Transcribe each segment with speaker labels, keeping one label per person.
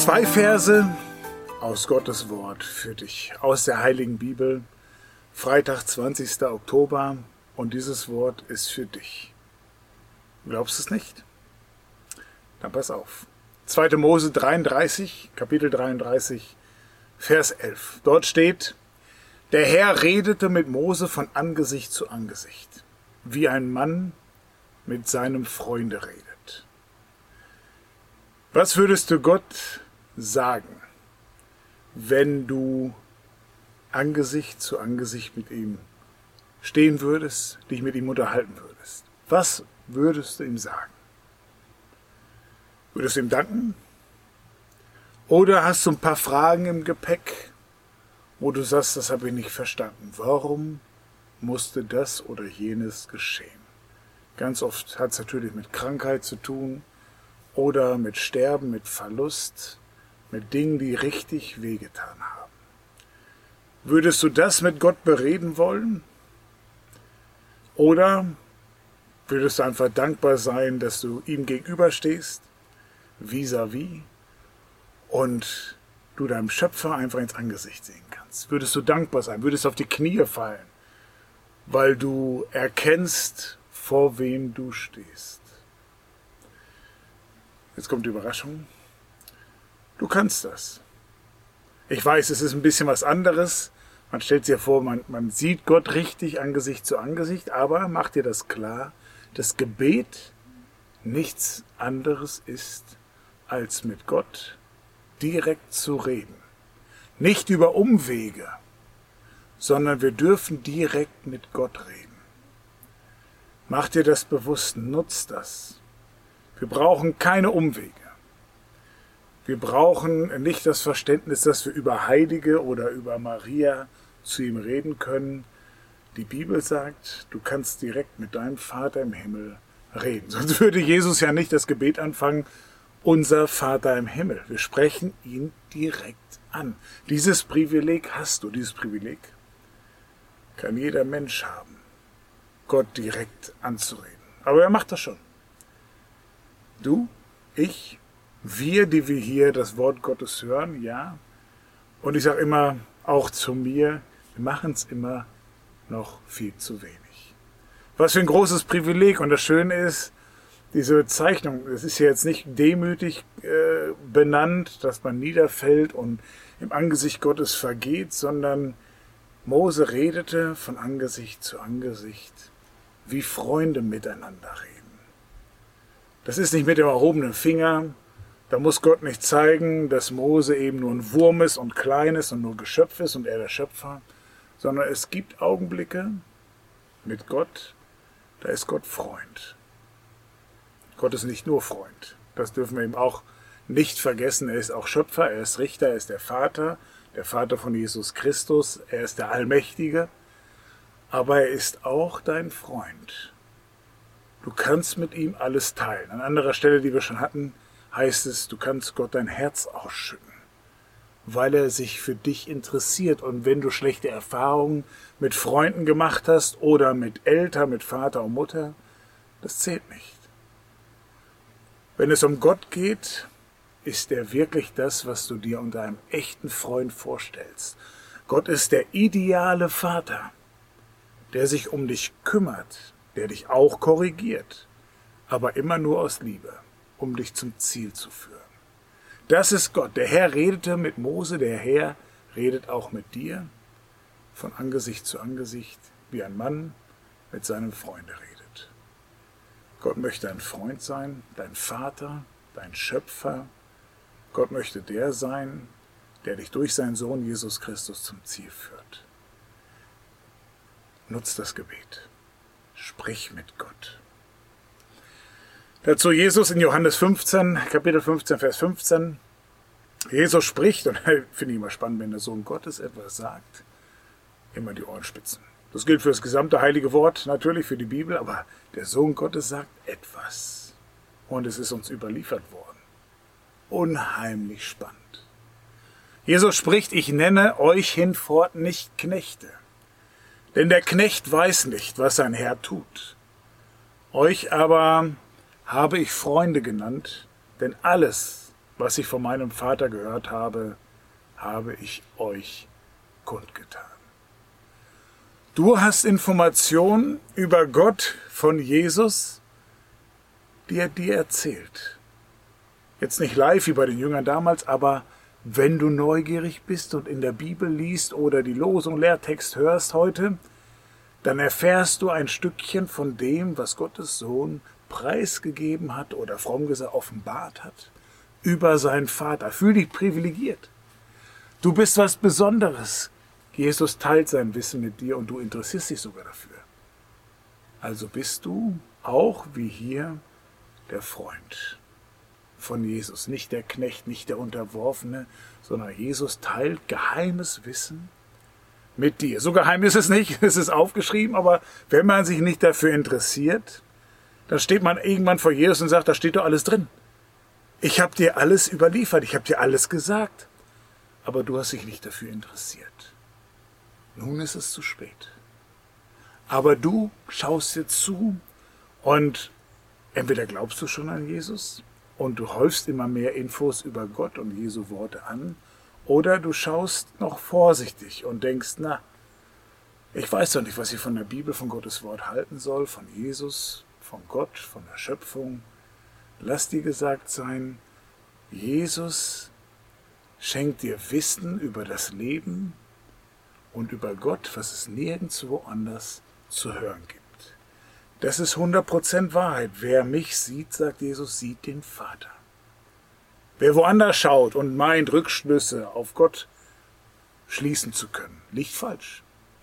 Speaker 1: 2 Verse aus Gottes Wort für dich, aus der Heiligen Bibel, Freitag, 20. Oktober, und dieses Wort ist für dich. Glaubst du es nicht? Dann pass auf. 2. Mose 33, Kapitel 33, Vers 11. Dort steht: Der Herr redete mit Mose von Angesicht zu Angesicht, wie ein Mann mit seinem Freunde redet. Was würdest du Gott sagen, wenn du Angesicht zu Angesicht mit ihm stehen würdest, dich mit ihm unterhalten würdest? Was würdest du ihm sagen? Würdest du ihm danken? Oder hast du ein paar Fragen im Gepäck, wo du sagst, das habe ich nicht verstanden. Warum musste das oder jenes geschehen? Ganz oft hat es natürlich mit Krankheit zu tun oder mit Sterben, mit Verlust, mit Dingen, die richtig wehgetan haben. Würdest du das mit Gott bereden wollen? Oder würdest du einfach dankbar sein, dass du ihm gegenüberstehst, vis-à-vis, und du deinem Schöpfer einfach ins Angesicht sehen kannst? Würdest du dankbar sein? Würdest du auf die Knie fallen, weil du erkennst, vor wem du stehst? Jetzt kommt die Überraschung. Du kannst das. Ich weiß, es ist ein bisschen was anderes. Man stellt sich ja vor, man sieht Gott richtig Angesicht zu Angesicht, aber mach dir das klar, dass Gebet nichts anderes ist, als mit Gott direkt zu reden. Nicht über Umwege, sondern wir dürfen direkt mit Gott reden. Mach dir das bewusst, nutz das. Wir brauchen keine Umwege. Wir brauchen nicht das Verständnis, dass wir über Heilige oder über Maria zu ihm reden können. Die Bibel sagt, du kannst direkt mit deinem Vater im Himmel reden. Sonst würde Jesus ja nicht das Gebet anfangen, unser Vater im Himmel. Wir sprechen ihn direkt an. Dieses Privileg hast du, dieses Privileg kann jeder Mensch haben, Gott direkt anzureden. Aber er macht das schon. Du, ich, wir, die wir hier das Wort Gottes hören, ja. Und ich sage immer, auch zu mir, wir machen es immer noch viel zu wenig. Was für ein großes Privileg. Und das Schöne ist, diese Bezeichnung, es ist ja jetzt nicht demütig benannt, dass man niederfällt und im Angesicht Gottes vergeht, sondern Mose redete von Angesicht zu Angesicht, wie Freunde miteinander reden. Das ist nicht mit dem erhobenen Finger. Da muss Gott nicht zeigen, dass Mose eben nur ein Wurm ist und klein ist und nur Geschöpf ist und er der Schöpfer, sondern es gibt Augenblicke mit Gott, da ist Gott Freund. Gott ist nicht nur Freund. Das dürfen wir eben auch nicht vergessen. Er ist auch Schöpfer, er ist Richter, er ist der Vater von Jesus Christus, er ist der Allmächtige, aber er ist auch dein Freund. Du kannst mit ihm alles teilen. An anderer Stelle, die wir schon hatten, heißt es, du kannst Gott dein Herz ausschütten, weil er sich für dich interessiert. Und wenn du schlechte Erfahrungen mit Freunden gemacht hast oder mit Eltern, mit Vater und Mutter, das zählt nicht. Wenn es um Gott geht, ist er wirklich das, was du dir unter einem echten Freund vorstellst. Gott ist der ideale Vater, der sich um dich kümmert, der dich auch korrigiert, aber immer nur aus Liebe, um dich zum Ziel zu führen. Das ist Gott. Der Herr redete mit Mose, der Herr redet auch mit dir, von Angesicht zu Angesicht, wie ein Mann mit seinem Freunde redet. Gott möchte ein Freund sein, dein Vater, dein Schöpfer. Gott möchte der sein, der dich durch seinen Sohn Jesus Christus zum Ziel führt. Nutz das Gebet. Sprich mit Gott. Dazu Jesus in Johannes 15, Kapitel 15, Vers 15. Jesus spricht, und finde ich immer spannend, wenn der Sohn Gottes etwas sagt, immer die Ohren spitzen. Das gilt für das gesamte heilige Wort, natürlich für die Bibel, aber der Sohn Gottes sagt etwas. Und es ist uns überliefert worden. Unheimlich spannend. Jesus spricht, ich nenne euch hinfort nicht Knechte. Denn der Knecht weiß nicht, was sein Herr tut. Euch aber habe ich Freunde genannt, denn alles, Was ich von meinem Vater gehört habe, habe ich euch kundgetan. Du hast Informationen über Gott von Jesus, die er dir erzählt. Jetzt nicht live wie bei den Jüngern damals, aber wenn du neugierig bist und in der Bibel liest oder die Losung, Lehrtext hörst heute, dann erfährst du ein Stückchen von dem, was Gottes Sohn preisgegeben hat oder fromm gesagt offenbart hat über seinen Vater. Fühl dich privilegiert. Du bist was Besonderes. Jesus teilt sein Wissen mit dir und du interessierst dich sogar dafür. Also bist du auch wie hier der Freund von Jesus. Nicht der Knecht, nicht der Unterworfene, sondern Jesus teilt geheimes Wissen mit dir. So geheim ist es nicht, es ist aufgeschrieben, aber wenn man sich nicht dafür interessiert, dann steht man irgendwann vor Jesus und sagt, da steht doch alles drin. Ich habe dir alles überliefert, ich habe dir alles gesagt, aber du hast dich nicht dafür interessiert. Nun ist es zu spät. Aber du schaust jetzt zu und entweder glaubst du schon an Jesus und du häufst immer mehr Infos über Gott und Jesu Worte an, oder du schaust noch vorsichtig und denkst, na, ich weiß doch nicht, was ich von der Bibel, von Gottes Wort halten soll, von Jesus, von Gott, von der Schöpfung. Lass dir gesagt sein, Jesus schenkt dir Wissen über das Leben und über Gott, was es nirgendwo anders zu hören gibt. Das ist 100% Wahrheit. Wer mich sieht, sagt Jesus, sieht den Vater. Wer woanders schaut und meint, Rückschlüsse auf Gott schließen zu können, liegt falsch.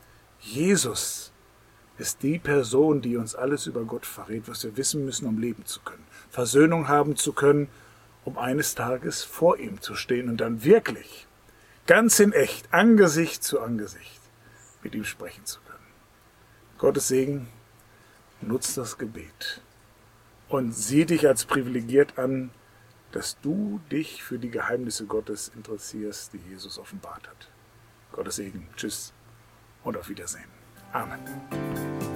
Speaker 1: Jesus ist die Person, die uns alles über Gott verrät, was wir wissen müssen, um leben zu können. Versöhnung haben zu können, um eines Tages vor ihm zu stehen und dann wirklich, ganz in echt, Angesicht zu Angesicht mit ihm sprechen zu können. Gottes Segen, nutz das Gebet und sieh dich als privilegiert an, dass du dich für die Geheimnisse Gottes interessierst, die Jesus offenbart hat. Gottes Segen, tschüss und auf Wiedersehen. Amen.